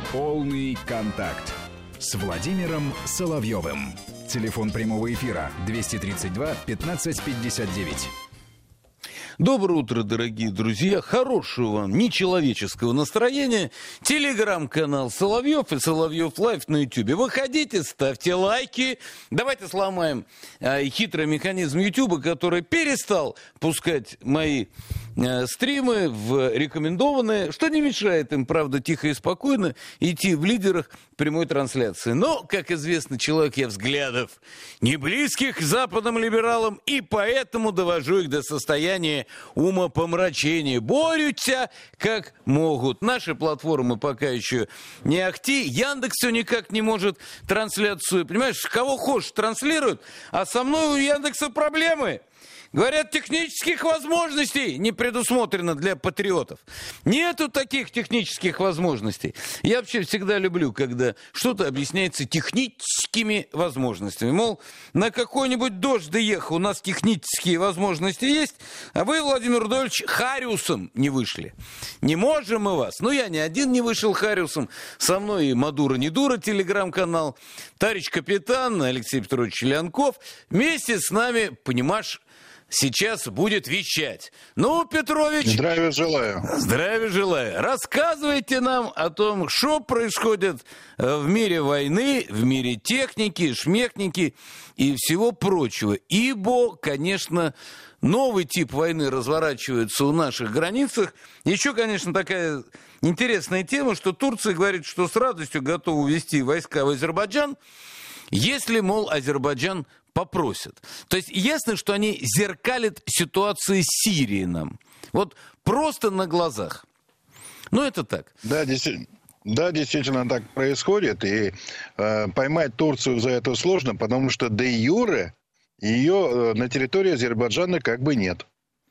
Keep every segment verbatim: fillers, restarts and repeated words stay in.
Полный контакт с Владимиром Соловьевым. Телефон прямого эфира двести тридцать два пятнадцать пятьдесят девять. Доброе утро, дорогие друзья. Хорошего вам нечеловеческого настроения. Телеграм-канал Соловьев и Соловьев Лайв на Ютубе. Выходите, ставьте лайки. Давайте сломаем э, хитрый механизм Ютуба, который перестал пускать мои э, стримы в рекомендованные, что не мешает им, правда, тихо и спокойно идти в лидерах прямой трансляции. Но, как известно, человек я взглядов не близких к западным либералам, и поэтому довожу их до состояния умопомрачения. Борются как могут. Наши платформы пока еще не ахти. Яндекс все никак не может трансляцию. Понимаешь, кого хочешь транслируют, а со мной у Яндекса проблемы. Говорят, технических возможностей не предусмотрено для патриотов. Нету таких технических возможностей. Я вообще всегда люблю, когда что-то объясняется техническими возможностями. Мол, на какой-нибудь дождь доехал, у нас технические возможности есть, а вы, Владимир Рудольевич, Хариусом не вышли. Не можем мы вас. Ну, я ни один не вышел Хариусом. Со мной и Мадура не дура, телеграм-канал. Товарищ капитан Алексей Петрович Леонков. Вместе с нами, понимаешь, сейчас будет вещать. Ну, Петрович... Здравия желаю. Здравия желаю. Рассказывайте нам о том, что происходит в мире войны, в мире техники, шмехники и всего прочего. Ибо, конечно, новый тип войны разворачивается у наших границах. Еще, конечно, такая интересная тема, что Турция говорит, что с радостью готова увести войска в Азербайджан, если, мол, Азербайджан попросят. То есть ясно, что они зеркалят ситуацию с Сирией нам. Вот просто на глазах. Ну, это так. Да, действительно. Да, действительно так происходит. И э, поймать Турцию за это сложно, потому что де юре ее э, на территории Азербайджана как бы нет.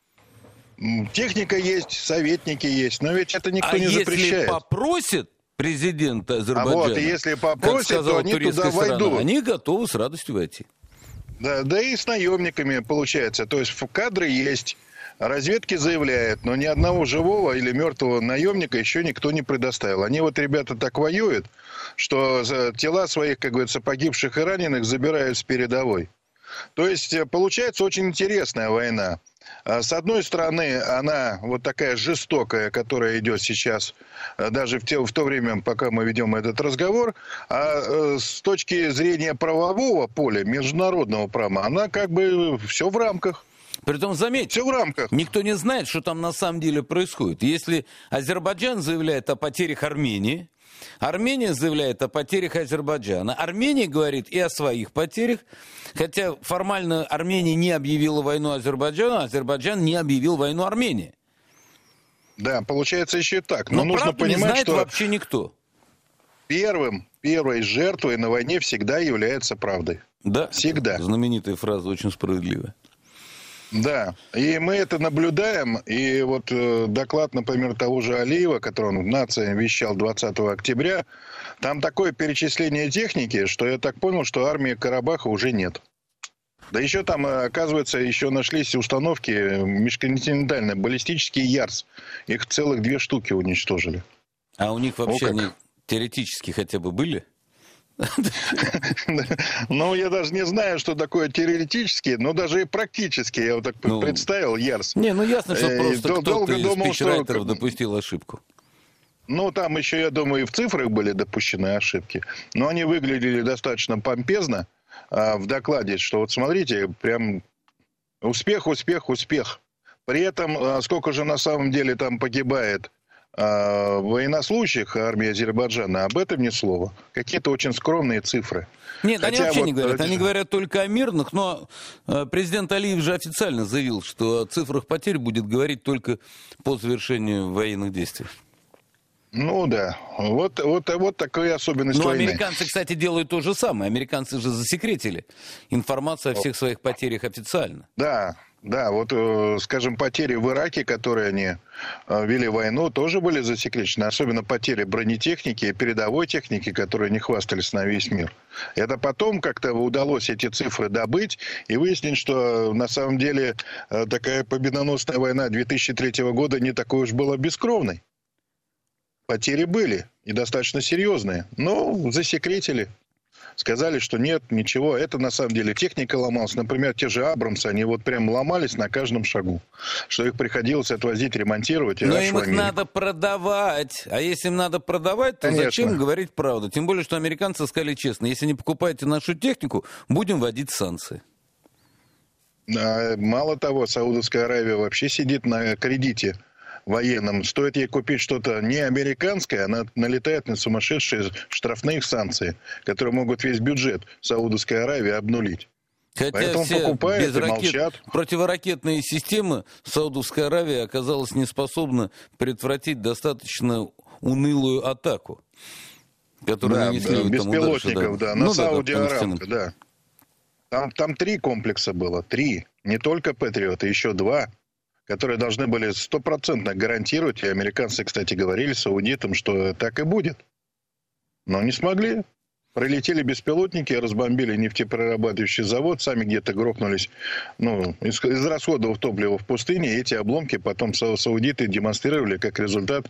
Техника есть, советники есть, но ведь это никто а не запрещает. А если попросят президента Азербайджана, а вот, и если попросят, то они туда сторона, войдут. Они готовы с радостью войти. Да, да и с наемниками получается. То есть кадры есть, разведки заявляют, но ни одного живого или мертвого наемника еще никто не предоставил. Они вот, ребята, так воюют, что тела своих, как говорится, погибших и раненых забирают с передовой. То есть получается очень интересная война. С одной стороны, она вот такая жестокая, которая идет сейчас, даже в, те, в то время, пока мы ведем этот разговор, а с точки зрения правового поля, международного права, она как бы все в рамках. Притом, заметьте, все в рамках. Никто не знает, что там на самом деле происходит. Если Азербайджан заявляет о потерях Армении, Армения заявляет о потерях Азербайджана. Армения говорит и о своих потерях. Хотя формально Армения не объявила войну Азербайджану, а Азербайджан не объявил войну Армении. Да, получается еще и так. Но, Но нужно правда понимать, не знает что вообще никто. Первым, первой жертвой на войне всегда является правдой. Да, всегда. Знаменитая фраза, очень справедливая. Да, и мы это наблюдаем, и вот э, доклад, например, того же Алиева, который он в «Нации» вещал двадцатого октября, там такое перечисление техники, что я так понял, что армии Карабаха уже нет. Да еще там, оказывается, еще нашлись установки межконтинентальные, баллистические Ярс. Их целых две штуки уничтожили. А у них вообще О, они теоретически хотя бы были? Ну, я даже не знаю, что такое теоретически, но даже и практически, я вот так ну, представил, Ярс. Не, ну ясно, что просто кто-то долго из думал, спичрайтеров что... допустил ошибку. Ну, там еще, я думаю, и в цифрах были допущены ошибки, но они выглядели достаточно помпезно а, в докладе, что вот смотрите, прям успех, успех, успех. При этом, а, сколько же на самом деле там погибает военнослужащих армии Азербайджана, об этом ни слова. Какие-то очень скромные цифры. Нет, Хотя они вообще вот... не говорят. Они говорят только о мирных, но президент Алиев же официально заявил, что о цифрах потерь будет говорить только по завершению военных действий. Ну да, вот, вот, вот такая особенность Но войны. американцы, кстати, делают то же самое. Американцы же засекретили информацию о всех своих потерях официально. Да, да, вот, скажем, потери в Ираке, которые они вели войну, тоже были засекречены. Особенно потери бронетехники и передовой техники, которые не хвастались на весь мир. Это потом как-то удалось эти цифры добыть и выяснить, что на самом деле такая победоносная война две тысячи третьего года не такой уж была бескровной. потери были, и достаточно серьезные, но засекретили. Сказали, что нет, ничего, это на самом деле техника ломалась. Например, те же «Абрамсы», они вот прям ломались на каждом шагу. Что их приходилось отвозить, ремонтировать. Но им их надо продавать. А если им надо продавать, то Конечно. Зачем говорить правду? Тем более, что американцы сказали честно, если не покупаете нашу технику, будем вводить санкции. Мало того, Саудовская Аравия вообще сидит на кредите военном. Стоит ей купить что-то не американское, она налетает на сумасшедшие штрафные санкции, которые могут весь бюджет Саудовской Аравии обнулить. Хотя Поэтому все покупают без и ракет, молчат. Противоракетные системы Саудовская Аравия оказалась не способна предотвратить достаточно унылую атаку, которую да, нанесли да, беспилотников, да, да, на ну, Сауди-Арамку, да. да. Там, там три комплекса было, три. Не только «Патриот», а еще два, которые должны были стопроцентно гарантировать, и американцы, кстати, говорили саудитам, что так и будет. Но не смогли. Пролетели беспилотники, разбомбили нефтеперерабатывающий завод, сами где-то грохнулись, ну, из, израсходовав топливо в пустыне, и эти обломки потом саудиты демонстрировали как результат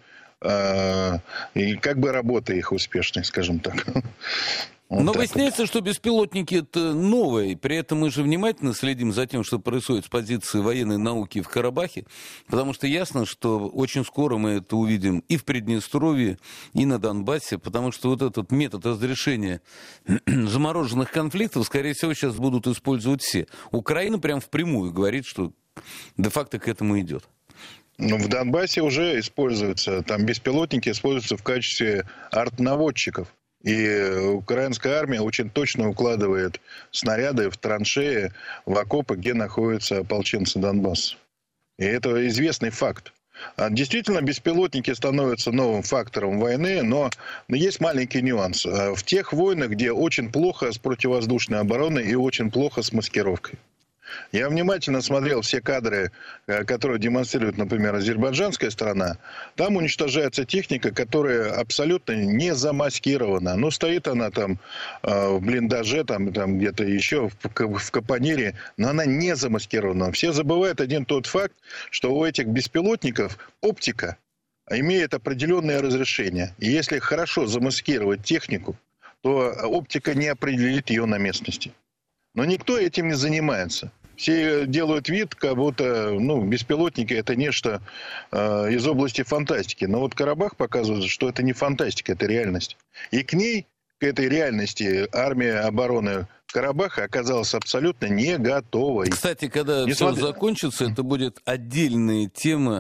э, и как бы работы их успешной, скажем так. Вот Но так выясняется, вот. что беспилотники это новые. При этом мы же внимательно следим за тем, что происходит с позиции военной науки в Карабахе, потому что ясно, что очень скоро мы это увидим и в Приднестровье, и на Донбассе, потому что вот этот метод разрешения замороженных конфликтов, скорее всего, сейчас будут использовать все. Украина прям впрямую говорит, что де-факто к этому идет. Ну, в Донбассе уже используются, там беспилотники используются в качестве артнаводчиков. И украинская армия очень точно укладывает снаряды в траншеи, в окопы, где находятся ополченцы Донбасса. И это известный факт. Действительно, беспилотники становятся новым фактором войны, но есть маленький нюанс. В тех войнах, где очень плохо с противовоздушной обороной и очень плохо с маскировкой. Я внимательно смотрел все кадры, которые демонстрирует, например, азербайджанская сторона. Там уничтожается техника, которая абсолютно не замаскирована. Ну, стоит она там э, в блиндаже, там, там где-то еще, в, в капонире, но она не замаскирована. Все забывают один тот факт, что у этих беспилотников оптика имеет определенное разрешение. И если хорошо замаскировать технику, то оптика не определит ее на местности. Но никто этим не занимается. Все делают вид, как будто ну, беспилотники это нечто э, из области фантастики. Но вот Карабах показывает, что это не фантастика, это реальность. И к ней, к этой реальности, армия обороны Карабаха оказалась абсолютно не готовой. Кстати, когда Несмотря... все закончится, это будет отдельная тема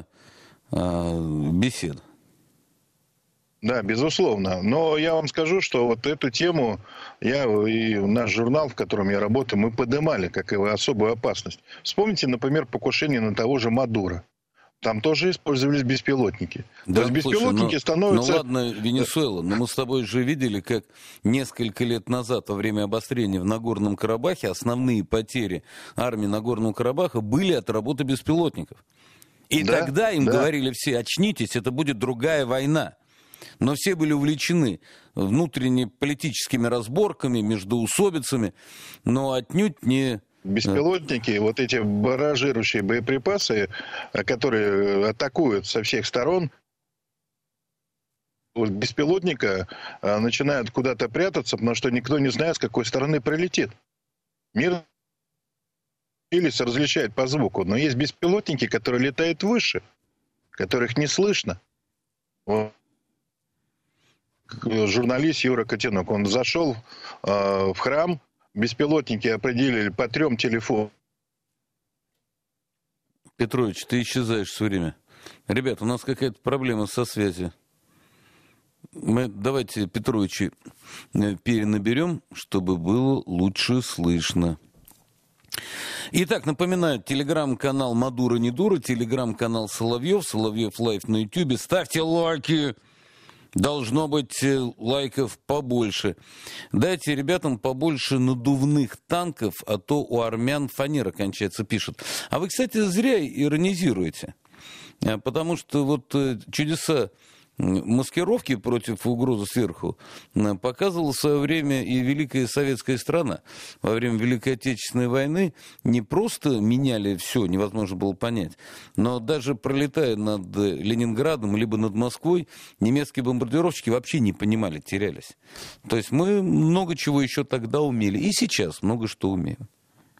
э, бесед. Да, безусловно. Но я вам скажу, что вот эту тему я и наш журнал, в котором я работаю, мы поднимали как особую опасность. Вспомните, например, покушение на того же Мадуро. Там тоже использовались беспилотники. Да, То есть беспилотники слушай, ну, становятся... Ну ладно, Венесуэла, но мы с тобой же видели, как несколько лет назад, во время обострения в Нагорном Карабахе, основные потери армии Нагорного Карабаха были от работы беспилотников. И да, тогда им да. говорили все, очнитесь, это будет другая война. Но все были увлечены внутренне политическими разборками, междоусобицами, но отнюдь не... Беспилотники, вот эти барражирующие боеприпасы, которые атакуют со всех сторон, беспилотника начинают куда-то прятаться, потому что никто не знает, с какой стороны прилетит. Мир или различает по звуку, но есть беспилотники, которые летают выше, которых не слышно. Журналист Юра Котенок, он зашел э, в храм, беспилотники определили по трем телефонам. Петрович, ты исчезаешь все время. Ребят, у нас какая-то проблема со связью. Мы давайте Петровича перенаберем, чтобы было лучше слышно. Итак, напоминаю, телеграм-канал Мадуро не дура, телеграм-канал Соловьев, Соловьев Лайф на ютубе. Ставьте лайки. Должно быть лайков побольше. Дайте ребятам побольше надувных танков, а то у армян фанера кончается, пишут. А вы, кстати, зря иронизируете. Потому что вот чудеса маскировки против угрозы сверху показывала в свое время и великая советская страна. Во время Великой Отечественной войны не просто меняли все, невозможно было понять, но даже пролетая над Ленинградом либо над Москвой, немецкие бомбардировщики вообще не понимали, терялись. То есть мы много чего еще тогда умели, и сейчас много что умеем.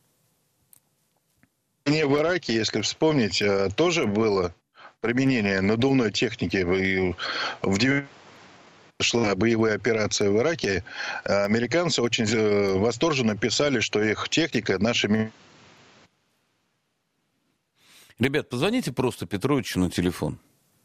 Не в Ираке, если вспомнить, тоже было применение надувной техники. В девяностые шла боевая операция в Ираке. Американцы очень восторженно писали, что их техника нашими... Ребят, позвоните просто Петровичу на телефон.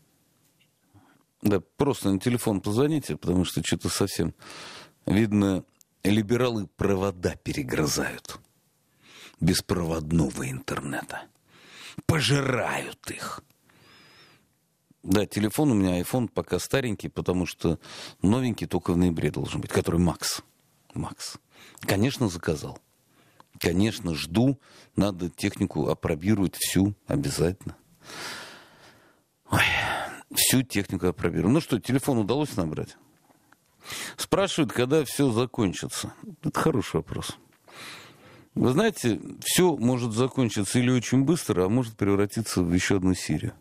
Да, просто на телефон позвоните, потому что что-то совсем... Видно, либералы провода перегрызают. Беспроводного интернета. Пожирают их. Да, телефон у меня, iPhone пока старенький, потому что новенький только в ноябре должен быть, который Макс. Макс. Конечно, заказал. Конечно, жду. Надо технику опробировать всю обязательно. Ой, всю технику опробировать. Ну что, телефон удалось набрать? Спрашивают, когда все закончится. Это хороший вопрос. Вы знаете, все может закончиться или очень быстро, а может превратиться в еще одну Сирию.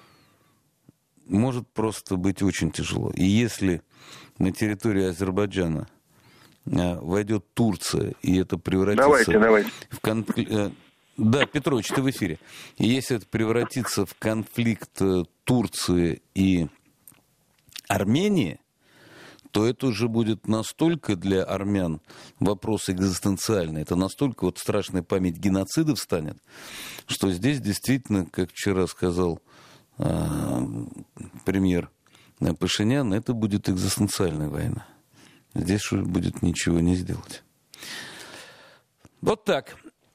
Может просто быть очень тяжело. И если на территории Азербайджана войдет Турция, и это превратится давайте, давайте. в конфликт... Да, Петрович, ты в эфире. И если это превратится в конфликт Турции и Армении, то это уже будет настолько для армян вопрос экзистенциальный, это настолько вот страшная память геноцидов станет, что здесь действительно, как вчера сказал э, премьер Пашинян, это будет экзистенциальная война. Здесь уже будет ничего не сделать. Вот так.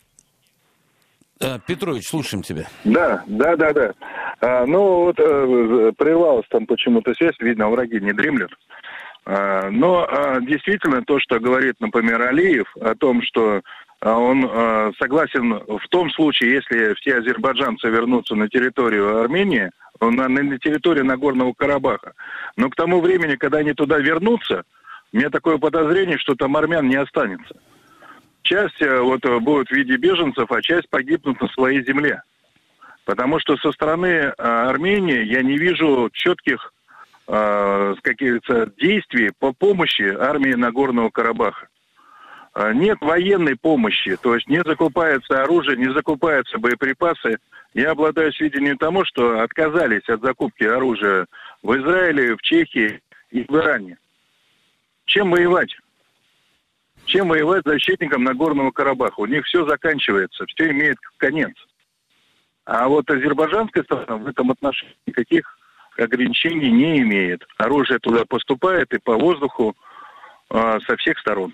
А, Петрович, слушаем тебя. Да, да, да, да. А, ну вот а, прервалась там почему-то связь, видно, враги не дремлют. А, но а, действительно то, что говорит, например, Алиев о том, что а, он а, согласен в том случае, если все азербайджанцы вернутся на территорию Армении, на, на территорию Нагорного Карабаха. Но к тому времени, когда они туда вернутся, у меня такое подозрение, что там армян не останется. Часть вот будет в виде беженцев, а часть погибнут на своей земле. Потому что со стороны а, Армении я не вижу четких а, каких-то действий по помощи армии Нагорного Карабаха. А, нет военной помощи, то есть не закупается оружие, не закупаются боеприпасы. Я обладаю сведением тому, что отказались от закупки оружия в Израиле, в Чехии и в Иране. Чем воевать? Чем воевать защитникам Нагорного Карабаха? У них все заканчивается, все имеет конец. А вот азербайджанская сторона в этом отношении никаких ограничений не имеет. Оружие туда поступает и по воздуху э, со всех сторон.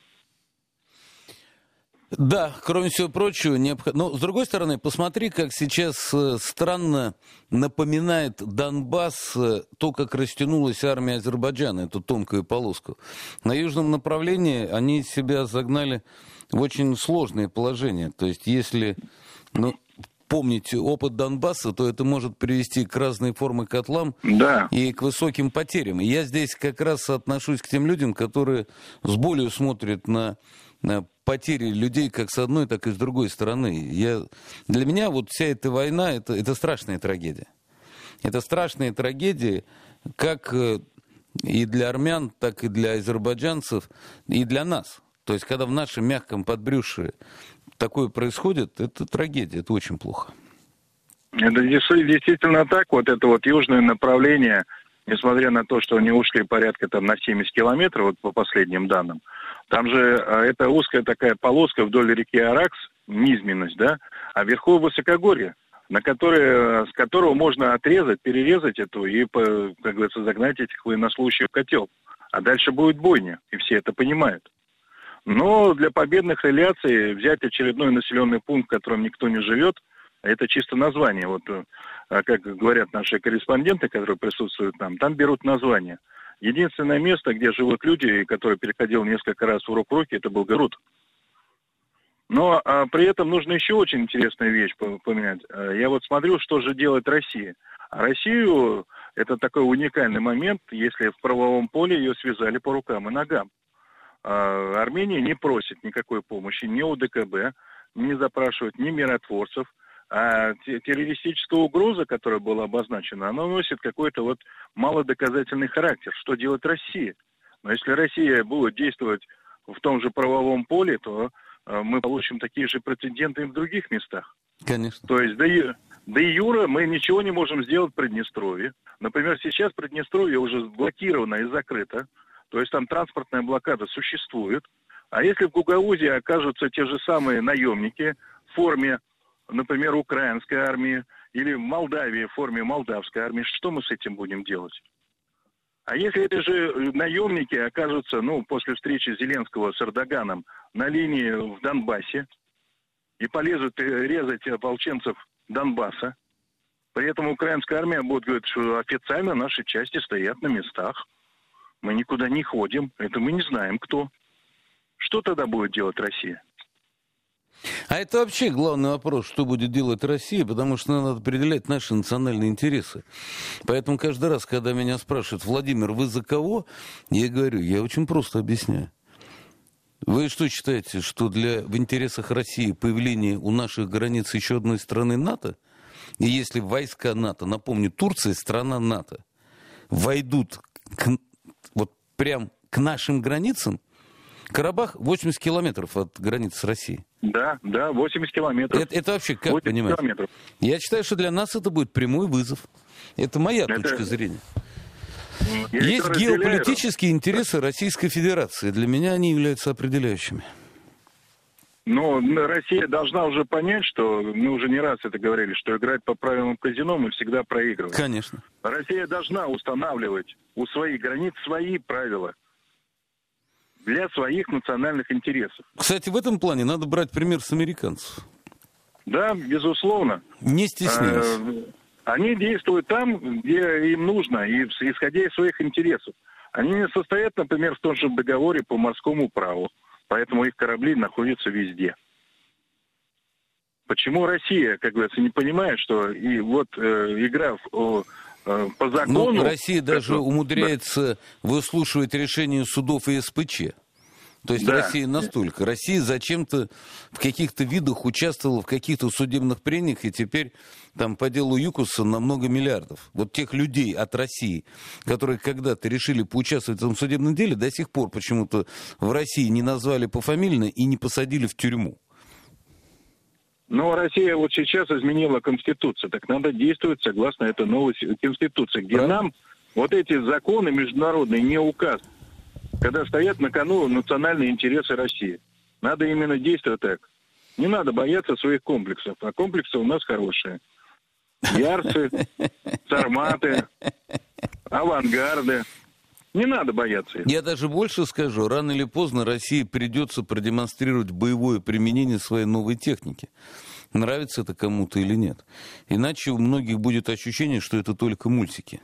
Да, кроме всего прочего, необходимо... Но, с другой стороны, посмотри, как сейчас странно напоминает Донбасс то, как растянулась армия Азербайджана, эту тонкую полоску. На южном направлении они себя загнали в очень сложное положение. То есть, если ну, помнить опыт Донбасса, то это может привести к разной форме котлам да. и к высоким потерям. И я здесь как раз отношусь к тем людям, которые с болью смотрят на... на потери людей как с одной, так и с другой стороны. Я, для меня вот вся эта война, это, это страшная трагедия. Это страшная трагедия как и для армян, так и для азербайджанцев, и для нас. То есть, когда в нашем мягком подбрюшье такое происходит, это трагедия, это очень плохо. Это действительно так. Вот это вот южное направление, несмотря на то, что они ушли порядка там на семьдесят километров, вот по последним данным, там же это узкая такая полоска вдоль реки Аракс, низменность, да, а вверху высокогорье, на которое, с которого можно отрезать, перерезать эту и, как говорится, загнать этих военнослужащих в котел. А дальше будет бойня, и все это понимают. Но для победных реляций взять очередной населенный пункт, в котором никто не живет, это чисто название. Вот, как говорят наши корреспонденты, которые присутствуют там, там берут название. Единственное место, где живут люди, который переходил несколько раз в урок руки, это был Город. Но а, при этом нужно еще очень интересную вещь поменять. Я вот смотрю, что же делает Россия. А Россию это такой уникальный момент, если в правовом поле ее связали по рукам и ногам. А Армения не просит никакой помощи ни у ДКБ, не запрашивает ни миротворцев, а террористическая угроза, которая была обозначена, она носит какой-то вот малодоказательный характер. Что делает Россия? Но если Россия будет действовать в том же правовом поле, то мы получим такие же прецеденты и в других местах. Конечно. То есть, де, де юре мы ничего не можем сделать в Приднестровье. Например, сейчас Приднестровье уже блокировано и закрыто. То есть там транспортная блокада существует. А если в Гагаузе окажутся те же самые наемники в форме, например, украинской армии, или в Молдавии в форме молдавской армии, что мы с этим будем делать? А если эти же наемники окажутся, ну, после встречи Зеленского с Эрдоганом на линии в Донбассе и полезут резать ополченцев Донбасса, при этом украинская армия будет говорить, что официально наши части стоят на местах, мы никуда не ходим, это мы не знаем кто. Что тогда будет делать Россия? А это вообще главный вопрос, что будет делать Россия, потому что надо определять наши национальные интересы. Поэтому каждый раз, когда меня спрашивают: Владимир, вы за кого? Я говорю, я очень просто объясняю. Вы что считаете, что для, в интересах России появление у наших границ еще одной страны НАТО? И если войска НАТО, напомню, Турция страна НАТО, войдут к, вот прям к нашим границам, Карабах восемьдесят километров от границы с Россией. Да, да, восемьдесят километров. Это, это вообще как понимать? Километров. Я считаю, что для нас это будет прямой вызов. Это моя это... точка зрения. Я Есть геополитические интересы Российской Федерации. Для меня они являются определяющими. Но Россия должна уже понять, что, мы уже не раз это говорили, что играть по правилам казино мы всегда проигрываем. Конечно. Россия должна устанавливать у своих границ свои правила для своих национальных интересов. Кстати, в этом плане надо брать пример с американцев. Да, безусловно. Не стесняясь. Они действуют там, где им нужно, и исходя из своих интересов. Они не состоят, например, в том же договоре по морскому праву, поэтому их корабли находятся везде. Почему Россия, как говорится, не понимает, что и вот э, игра в, э, по закону... Ну, Россия даже это, умудряется да. выслушивать решения судов и эс пэ че. То есть да. Россия настолько. Россия зачем-то в каких-то видах участвовала в каких-то судебных прениях, и теперь там по делу ЮКОСа на много миллиардов. Вот тех людей от России, которые когда-то решили поучаствовать в этом судебном деле, до сих пор почему-то в России не назвали пофамильно и не посадили в тюрьму. Но Россия вот сейчас изменила Конституцию, так надо действовать согласно этой новой Конституции, где Правильно? Нам вот эти законы международные не указаны. Когда стоят на кону национальные интересы России. Надо именно действовать так. Не надо бояться своих комплексов. А комплексы у нас хорошие. Ярцы, сарматы, авангарды. Не надо бояться их. Я даже больше скажу. Рано или поздно России придется продемонстрировать боевое применение своей новой техники. Нравится это кому-то или нет. Иначе у многих будет ощущение, что это только мультики.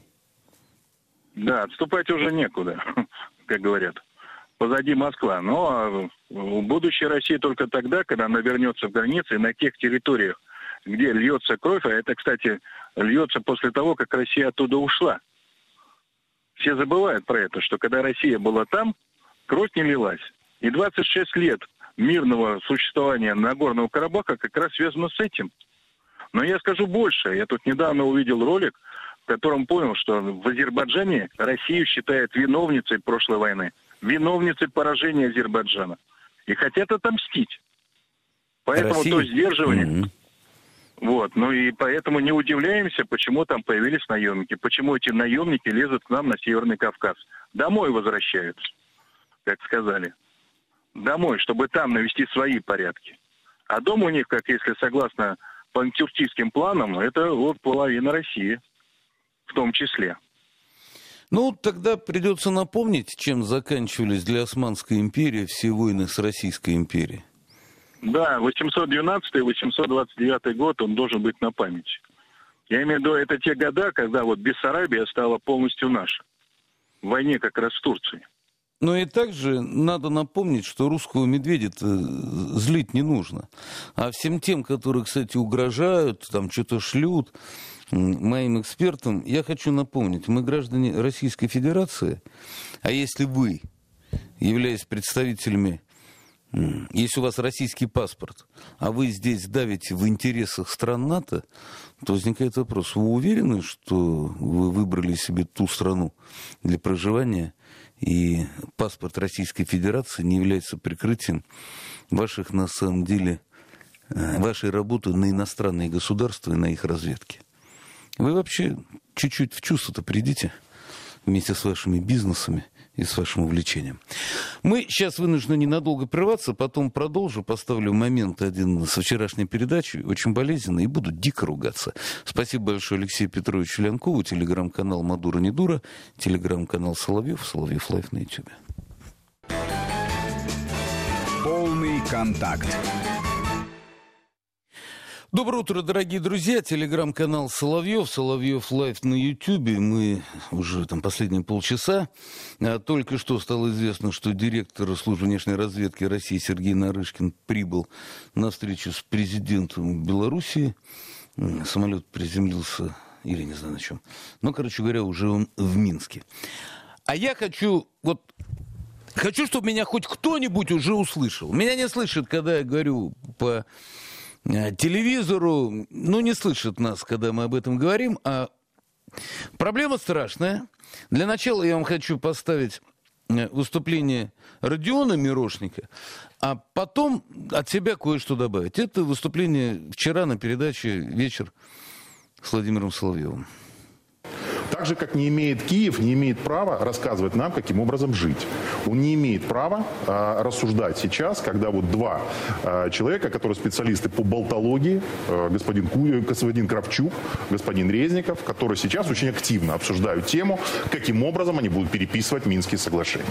Да, отступать уже некуда, как говорят. Позади Москва. Но будущее России только тогда, когда она вернется в границы, на тех территориях, где льется кровь, а это, кстати, льется после того, как Россия оттуда ушла. Все забывают про это, что когда Россия была там, кровь не лилась. И двадцать шесть лет мирного существования Нагорного Карабаха как раз связано с этим. Но я скажу больше. Я тут недавно увидел ролик, в котором понял, что в Азербайджане Россию считают виновницей прошлой войны, виновницей поражения Азербайджана. И хотят отомстить. Поэтому Россия? То сдерживание... Mm-hmm. Вот, ну и поэтому не удивляемся, почему там появились наемники, почему эти наемники лезут к нам на Северный Кавказ. Домой возвращаются, как сказали. Домой, чтобы там навести свои порядки. А дом у них, как если согласно пантюркистским планам, это вот половина России. В том числе. Ну, тогда придется напомнить, чем заканчивались для Османской империи все войны с Российской империей. Да, восемьсот двенадцатый - восемьсот двадцать девятый год, он должен быть на памяти. Я имею в виду, это те года, когда вот Бессарабия стала полностью наша. В войне как раз с Турцией. Но и также надо напомнить, что русского медведя-то злить не нужно. А всем тем, которые, кстати, угрожают, там что-то шлют, моим экспертам. Я хочу напомнить, мы граждане Российской Федерации, а если вы, являясь представителями, если у вас российский паспорт, а вы здесь давите в интересах стран НАТО, то возникает вопрос, вы уверены, что вы выбрали себе ту страну для проживания, и паспорт Российской Федерации не является прикрытием ваших, на самом деле, вашей работы на иностранные государства и на их разведке? Вы вообще чуть-чуть в чувство-то придите вместе с вашими бизнесами и с вашим увлечением. Мы сейчас вынуждены ненадолго прерваться, потом продолжу, поставлю момент один со вчерашней передачи, очень болезненный, и буду дико ругаться. Спасибо большое Алексею Петровичу Лянкову, телеграм-канал Мадура не дура, телеграм-канал Соловьев, Соловьев Лайф на ютубе. Полный контакт. Доброе утро, дорогие друзья. Телеграм-канал Соловьев, Соловьев Лайф на Ютьюбе. Мы уже там последние полчаса. А, только что стало известно, что директор службы внешней разведки России Сергей Нарышкин прибыл на встречу с президентом Белоруссии. Самолет приземлился, или не знаю на чем. Но, короче говоря, уже он в Минске. А я хочу, вот, хочу, чтобы меня хоть кто-нибудь уже услышал. Меня не слышат, когда я говорю по телевизору, ну, не слышат нас, когда мы об этом говорим, а проблема страшная. Для начала я вам хочу поставить выступление Родиона Мирошника, а потом от себя кое-что добавить. Это выступление вчера на передаче «Вечер» с Владимиром Соловьевым. Так же, как не имеет Киев, не имеет права рассказывать нам, каким образом жить. Он не имеет права а, рассуждать сейчас, когда вот два а, человека, которые специалисты по болтологии, а, господин, Ку... господин Кравчук, господин Резников, которые сейчас очень активно обсуждают тему, каким образом они будут переписывать Минские соглашения.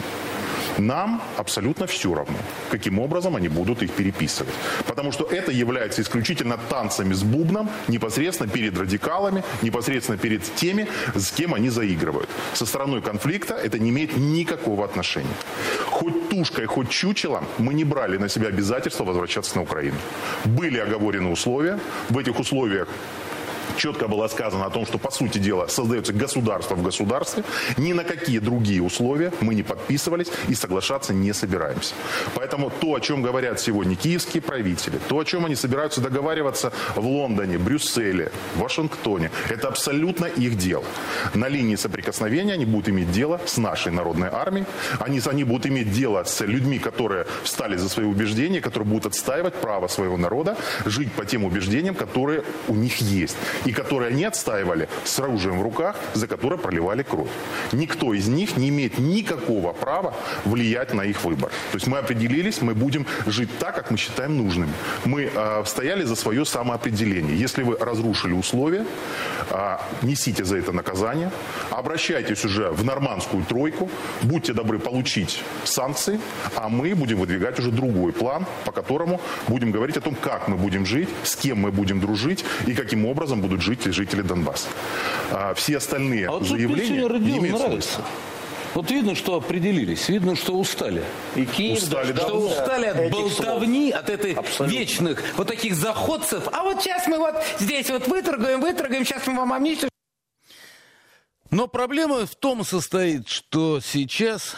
Нам абсолютно все равно, каким образом они будут их переписывать. Потому что это является исключительно танцами с бубном непосредственно перед радикалами, непосредственно перед теми, с кем они заигрывают. Со стороной конфликта это не имеет никакого отношения. Хоть тушкой, хоть чучелом мы не брали на себя обязательство возвращаться на Украину. Были оговорены условия. В этих условиях четко было сказано о том, что, по сути дела, создается государство в государстве. Ни на какие другие условия мы не подписывались и соглашаться не собираемся. Поэтому то, о чем говорят сегодня киевские правители, то, о чем они собираются договариваться в Лондоне, Брюсселе, Вашингтоне, это абсолютно их дело. На линии соприкосновения они будут иметь дело с нашей народной армией. Они, они будут иметь дело с людьми, которые встали за свои убеждения, которые будут отстаивать право своего народа жить по тем убеждениям, которые у них есть. И которые они отстаивали с оружием в руках, за которое проливали кровь. Никто из них не имеет никакого права влиять на их выбор. То есть мы определились, мы будем жить так, как мы считаем нужным. Мы э, стояли за свое самоопределение. Если вы разрушили условия, э, несите за это наказание, обращайтесь уже в нормандскую тройку, будьте добры получить санкции, а мы будем выдвигать уже другой план, по которому будем говорить о том, как мы будем жить, с кем мы будем дружить и каким образом будут жить жители Донбасса. А все остальные а вот заявления не имеют смысла. Вот видно, что определились, видно, что устали. И Киев, устали, да, что устали от болтовни, слов. От этих Абсолютно. вечных вот таких заходцев. А вот сейчас мы вот здесь вот выторгаем, выторгаем, сейчас мы вам амнистию. Но проблема в том состоит, что сейчас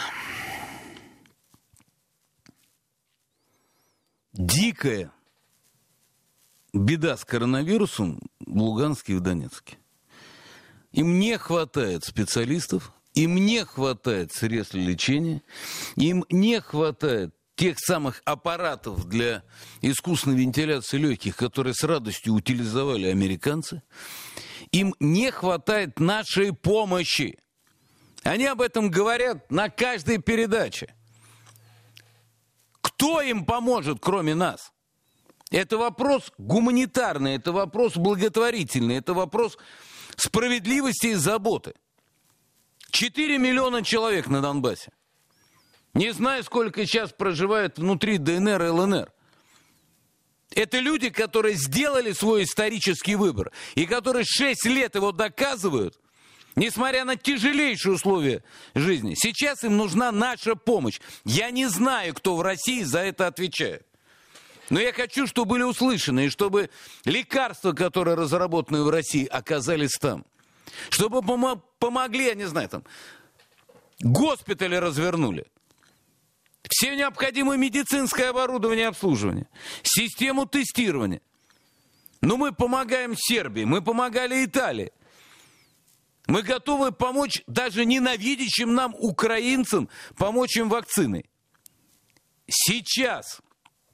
дикая беда с коронавирусом в Луганске и в Донецке. Им не хватает специалистов, им не хватает средств лечения, им не хватает тех самых аппаратов для искусственной вентиляции легких, которые с радостью утилизовали американцы. Им не хватает нашей помощи. Они об этом говорят на каждой передаче. Кто им поможет, кроме нас? Это вопрос гуманитарный, это вопрос благотворительный, это вопрос справедливости и заботы. Четыре миллиона человек на Донбассе. Не знаю, сколько сейчас проживает внутри ДНР и ЛНР. Это люди, которые сделали свой исторический выбор и которые шесть лет его доказывают, несмотря на тяжелейшие условия жизни. Сейчас им нужна наша помощь. Я не знаю, кто в России за это отвечает. Но я хочу, чтобы были услышаны, и чтобы лекарства, которые разработаны в России, оказались там. Чтобы пом- помогли, я не знаю, там, госпитали развернули. Все необходимое медицинское оборудование и обслуживание. Систему тестирования. Но мы помогаем Сербии, мы помогали Италии. Мы готовы помочь даже ненавидящим нам украинцам, помочь им вакциной. Сейчас,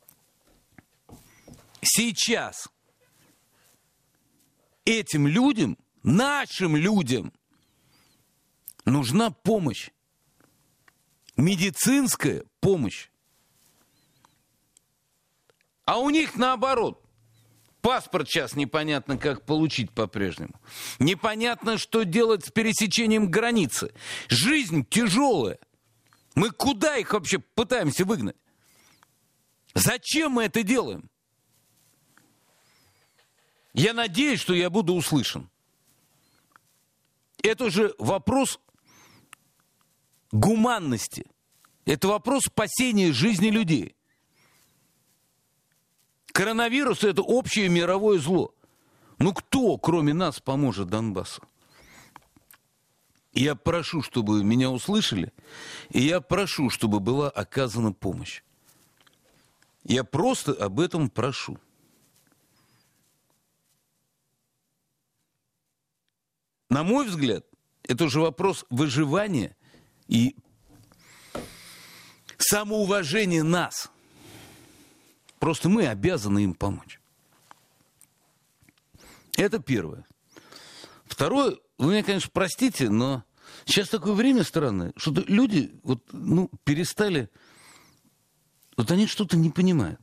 сейчас этим людям, нашим людям, нужна помощь. Медицинская помощь. А у них наоборот. Паспорт сейчас непонятно, как получить по-прежнему. Непонятно, что делать с пересечением границы. Жизнь тяжелая. Мы куда их вообще пытаемся выгнать? Зачем мы это делаем? Я надеюсь, что я буду услышан. Это же вопрос гуманности. Это вопрос спасения жизни людей. Коронавирус – это общее мировое зло. Ну кто, кроме нас, поможет Донбассу? Я прошу, чтобы меня услышали, и я прошу, чтобы была оказана помощь. Я просто об этом прошу. На мой взгляд, это уже вопрос выживания и самоуважения нас. Просто мы обязаны им помочь. Это первое. Второе, вы меня, конечно, простите, но сейчас такое время странное, что люди вот, ну, перестали... Вот они что-то не понимают.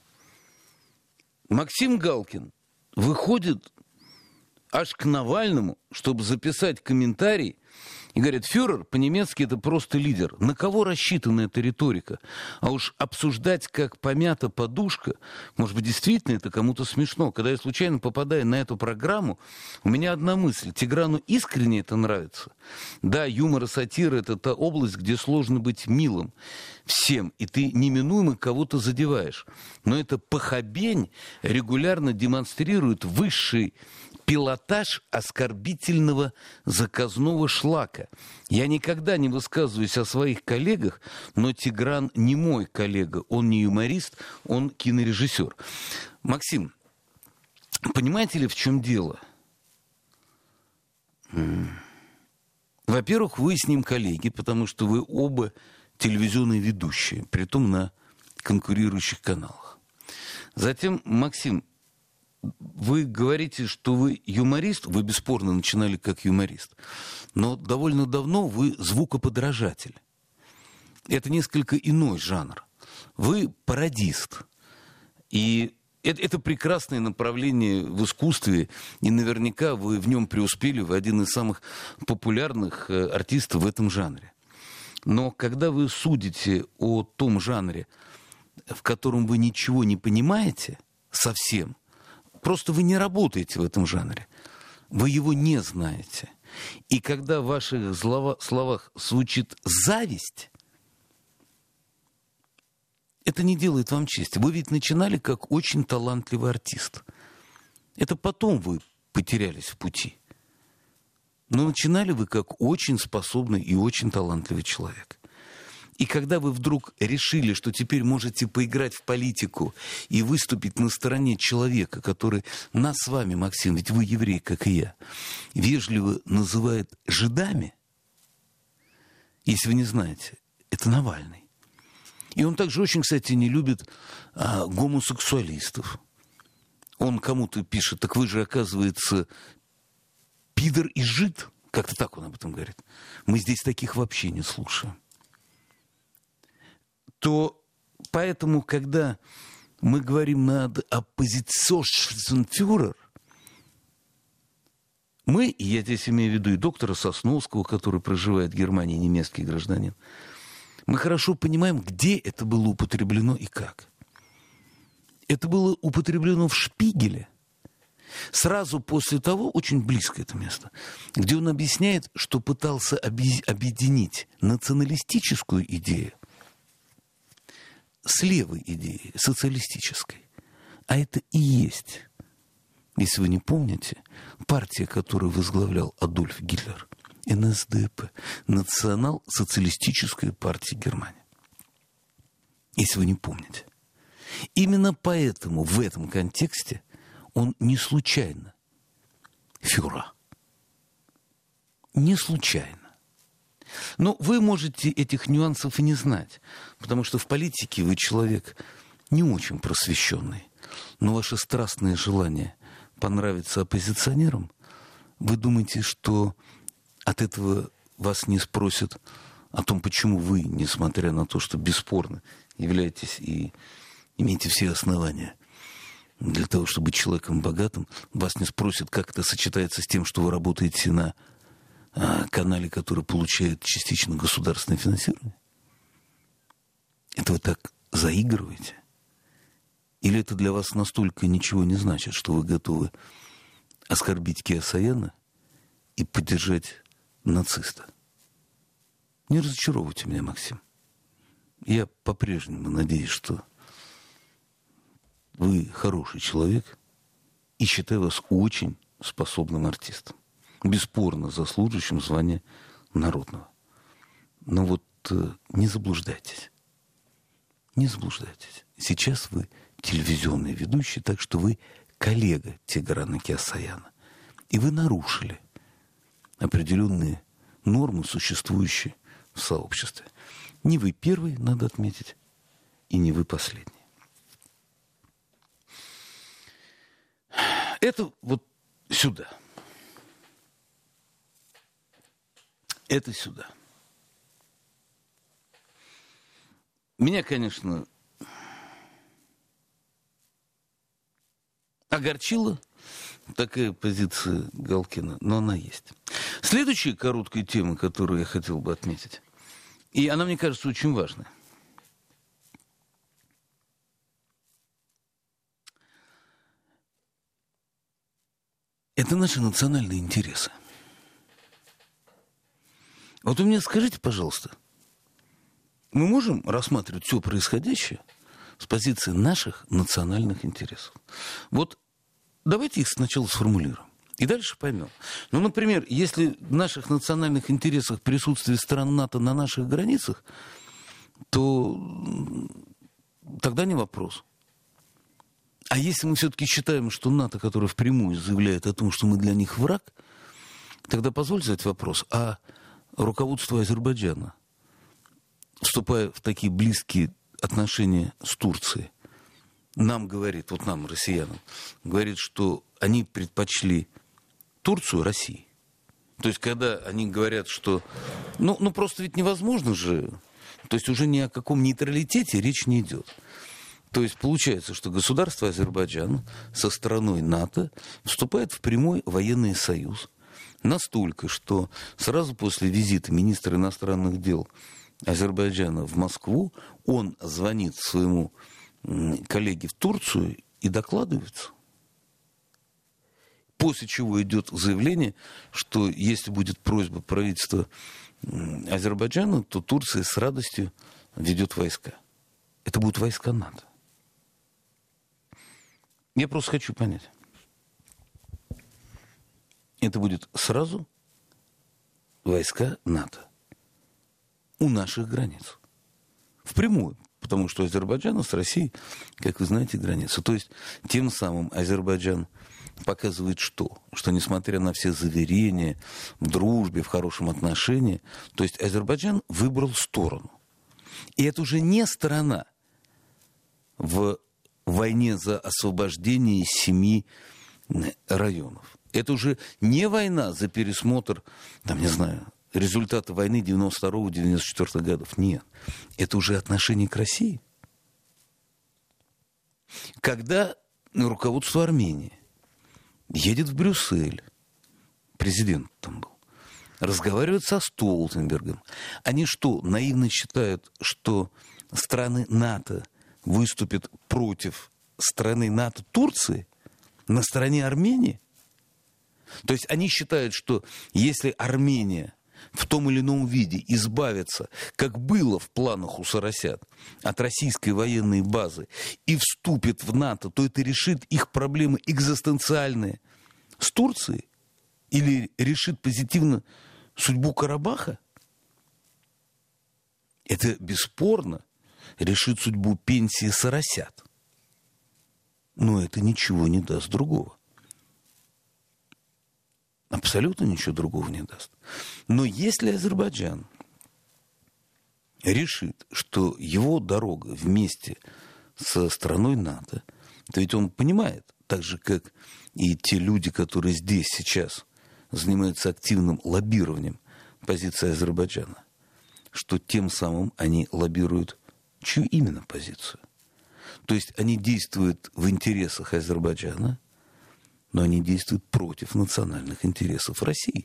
Максим Галкин выходит аж к Навальному, чтобы записать комментарий, и говорит: фюрер по-немецки это просто лидер. На кого рассчитана эта риторика? А уж обсуждать, как помята подушка, может быть, действительно это кому-то смешно. Когда я случайно попадаю на эту программу, у меня одна мысль: Тиграну искренне это нравится. Да, юмор и сатира — это та область, где сложно быть милым всем, и ты неминуемо кого-то задеваешь. Но эта похабень регулярно демонстрирует высший пилотаж оскорбительного заказного шлака. Я никогда не высказываюсь о своих коллегах, но Тигран не мой коллега. Он не юморист, он кинорежиссер. Максим, понимаете ли, в чем дело? Во-первых, вы с ним коллеги, потому что вы оба телевизионные ведущие, притом на конкурирующих каналах. Затем, Максим, вы говорите, что вы юморист, вы бесспорно начинали как юморист, но довольно давно вы звукоподражатель. Это несколько иной жанр. Вы пародист. И это, это прекрасное направление в искусстве, и наверняка вы в нем преуспели, вы один из самых популярных артистов в этом жанре. Но когда вы судите о том жанре, в котором вы ничего не понимаете совсем, просто вы не работаете в этом жанре. Вы его не знаете. И когда в ваших словах звучит зависть, это не делает вам чести. Вы ведь начинали как очень талантливый артист. Это потом вы потерялись в пути. Но начинали вы как очень способный и очень талантливый человек. И когда вы вдруг решили, что теперь можете поиграть в политику и выступить на стороне человека, который нас с вами, Максим, ведь вы еврей, как и я, вежливо называет жидами, если вы не знаете, это Навальный. И он также очень, кстати, не любит а, гомосексуалистов. Он кому-то пишет: так вы же, оказывается, пидор и жид. Как-то так он об этом говорит. Мы здесь таких вообще не слушаем. То поэтому, когда мы говорим над оппозиционфюрер, мы, и я здесь имею в виду и доктора Сосновского, который проживает в Германии, немецкий гражданин, мы хорошо понимаем, где это было употреблено и как. Это было употреблено в «Шпигеле». Сразу после того, очень близко это место, где он объясняет, что пытался объединить националистическую идею с левой идеей, социалистической. А это и есть, если вы не помните, партия, которую возглавлял Адольф Гитлер, эн эс дэ пэ, Национал-социалистическая партия Германии. Если вы не помните. Именно поэтому в этом контексте он не случайно фюрер. Не случайно. Но вы можете этих нюансов и не знать, потому что в политике вы человек не очень просвещенный. Но ваше страстное желание понравиться оппозиционерам, вы думаете, что от этого вас не спросят о том, почему вы, несмотря на то, что бесспорно являетесь и имеете все основания для того, чтобы быть человеком богатым, вас не спросят, как это сочетается с тем, что вы работаете на а, канале, который получает частично государственное финансирование? Это вы так заигрываете? Или это для вас настолько ничего не значит, что вы готовы оскорбить Кеосаяна и поддержать нациста? Не разочаровывайте меня, Максим. Я по-прежнему надеюсь, что вы хороший человек и считаю вас очень способным артистом. Бесспорно заслуживающим звания народного. Но вот э, не заблуждайтесь. Не заблуждайтесь. Сейчас вы телевизионный ведущий, так что вы коллега Тиграна Кеосаяна. И вы нарушили определенные нормы, существующие в сообществе. Не вы первый, надо отметить, и не вы последний. Это вот сюда. Это сюда. Меня, конечно, огорчила такая позиция Галкина, но она есть. Следующая короткая тема, которую я хотел бы отметить, и она, мне кажется, очень важная. Это наши национальные интересы. Вот вы мне скажите, пожалуйста, мы можем рассматривать все происходящее с позиции наших национальных интересов? Вот давайте их сначала сформулируем. И дальше поймем. Ну, например, если в наших национальных интересах присутствие стран НАТО на наших границах, то тогда не вопрос. А если мы все-таки считаем, что НАТО, которое впрямую заявляет о том, что мы для них враг, тогда позвольте задать вопрос, а руководство Азербайджана, вступая в такие близкие отношения с Турцией, нам говорит, вот нам, россиянам, говорит, что они предпочли Турцию России. То есть, когда они говорят, что... Ну, ну, просто ведь невозможно же... То есть, уже ни о каком нейтралитете речь не идет. То есть, получается, что государство Азербайджан со страной НАТО вступает в прямой военный союз. Настолько, что сразу после визита министра иностранных дел Азербайджана в Москву он звонит своему коллеге в Турцию и докладывается. После чего идет заявление, что если будет просьба правительства Азербайджана, то Турция с радостью ведет войска. Это будут войска НАТО. Я просто хочу понять. Это будет сразу войска НАТО у наших границ. Впрямую. Потому что у Азербайджана с Россией, как вы знаете, граница. То есть, тем самым Азербайджан показывает что? Что, несмотря на все заверения в дружбе, в хорошем отношении, то есть Азербайджан выбрал сторону. И это уже не сторона в войне за освобождение семи районов. Это уже не война за пересмотр, там, не знаю, результаты войны девяносто второго — девяносто четвёртого годов. Нет. Это уже отношение к России. Когда руководство Армении едет в Брюссель, президент там был, разговаривает со Столтенбергом, они что, наивно считают, что страны НАТО выступят против страны НАТО Турции на стороне Армении? То есть они считают, что если Армения в том или ином виде избавиться, как было в планах у Сарасят, от российской военной базы и вступит в НАТО, то это решит их проблемы экзистенциальные с Турцией или решит позитивно судьбу Карабаха? Это бесспорно решит судьбу пенсии Сарасят. Но это ничего не даст другого. Абсолютно ничего другого не даст. Но если Азербайджан решит, что его дорога вместе со страной НАТО, то ведь он понимает, так же, как и те люди, которые здесь сейчас занимаются активным лоббированием позиции Азербайджана, что тем самым они лоббируют чью именно позицию. То есть они действуют в интересах Азербайджана, но они действуют против национальных интересов России.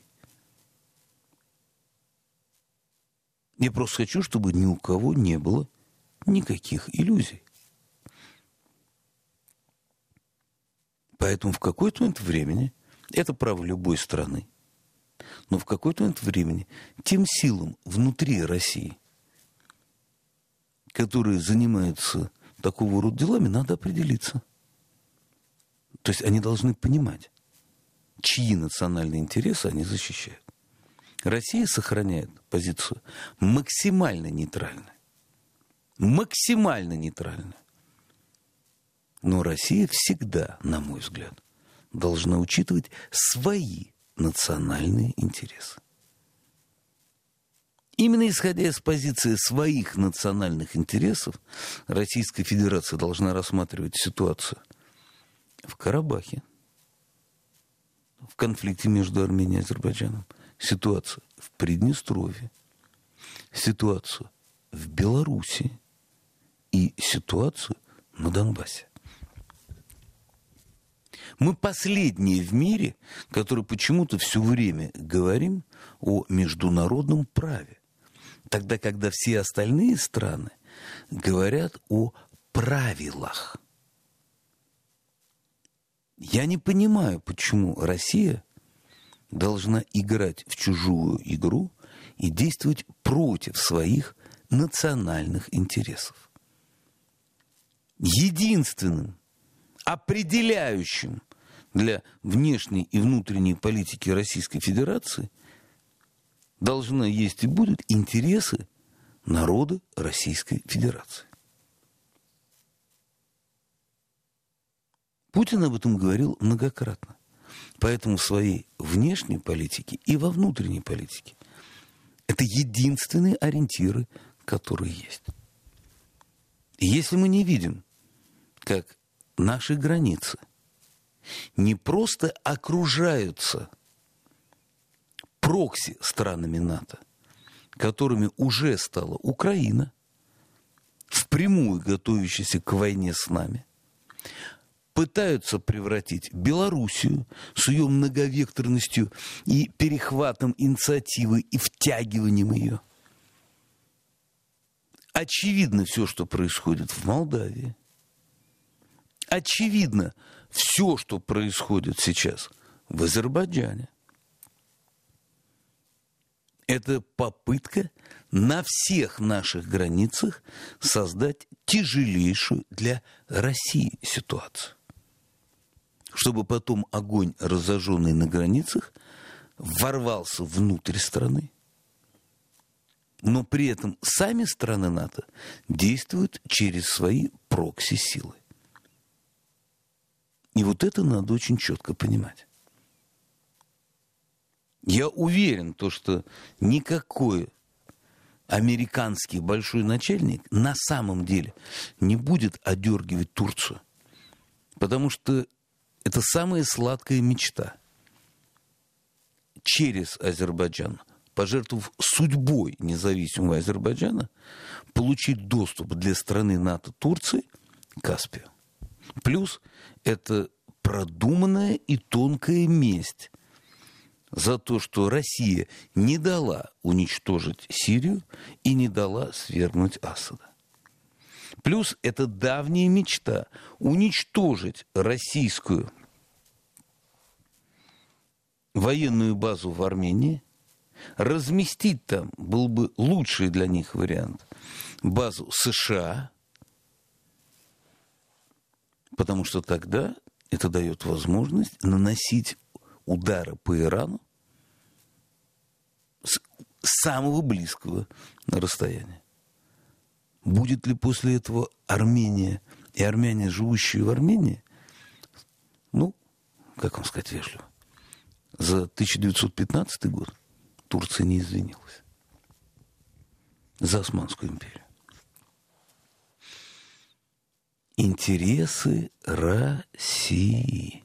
Я просто хочу, чтобы ни у кого не было никаких иллюзий. Поэтому в какой-то момент времени, это право любой страны, но в какой-то момент времени тем силам внутри России, которые занимаются такого рода делами, надо определиться. То есть они должны понимать, чьи национальные интересы они защищают. Россия сохраняет позицию максимально нейтральную. Максимально нейтральную. Но Россия всегда, на мой взгляд, должна учитывать свои национальные интересы. Именно исходя из позиции своих национальных интересов, Российская Федерация должна рассматривать ситуацию в Карабахе, в конфликте между Арменией и Азербайджаном, ситуацию в Приднестровье, ситуацию в Беларуси и ситуацию на Донбассе. Мы последние в мире, которые почему-то все время говорим о международном праве, тогда, когда все остальные страны говорят о правилах. Я не понимаю, почему Россия должна играть в чужую игру и действовать против своих национальных интересов. Единственным, определяющим для внешней и внутренней политики Российской Федерации должны есть и будут интересы народа Российской Федерации. Путин об этом говорил многократно. Поэтому в своей внешней политике и во внутренней политике это единственные ориентиры, которые есть. И если мы не видим, как наши границы не просто окружаются прокси странами НАТО, которыми уже стала Украина, впрямую готовящаяся к войне с нами, пытаются превратить Белоруссию с ее многовекторностью и перехватом инициативы и втягиванием ее. Очевидно все, что происходит в Молдавии. Очевидно все, что происходит сейчас в Азербайджане. Это попытка на всех наших границах создать тяжелейшую для России ситуацию. Чтобы потом огонь, разожженный на границах, ворвался внутрь страны. Но при этом сами страны НАТО действуют через свои прокси-силы. И вот это надо очень четко понимать. Я уверен, то, что никакой американский большой начальник на самом деле не будет одергивать Турцию. Потому что это самая сладкая мечта. Через Азербайджан, пожертвовав судьбой независимого Азербайджана, получить доступ для страны НАТО Турции к Каспию. Плюс это продуманная и тонкая месть за то, что Россия не дала уничтожить Сирию и не дала свергнуть Асада. Плюс это давняя мечта уничтожить российскую военную базу в Армении разместить там был бы лучший для них вариант базу США, потому что тогда это дает возможность наносить удары по Ирану с самого близкого расстояния. Будет ли после этого Армения и армяне, живущие в Армении, ну, как вам сказать вежливо, за тысяча девятьсот пятнадцатый год Турция не извинилась за Османскую империю. Интересы России.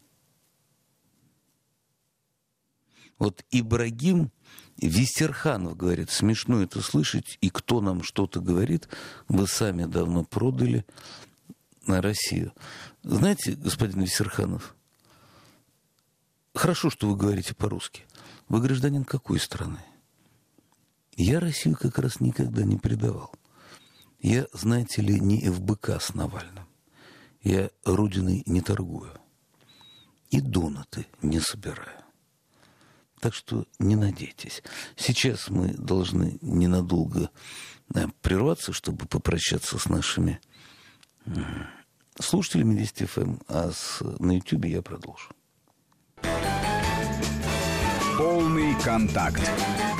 Вот Ибрагим Вистерханов говорит, смешно это слышать, и кто нам что-то говорит, вы сами давно продали на Россию. Знаете, господин Вистерханов, хорошо, что вы говорите по-русски. Вы гражданин какой страны? Я Россию как раз никогда не предавал. Я, знаете ли, не эф бэ ка с Навальным. Я родиной не торгую. И донаты не собираю. Так что не надейтесь. Сейчас мы должны ненадолго прерваться, чтобы попрощаться с нашими слушателями Вести эф эм, а с, на Ютубе я продолжу. Полный контакт.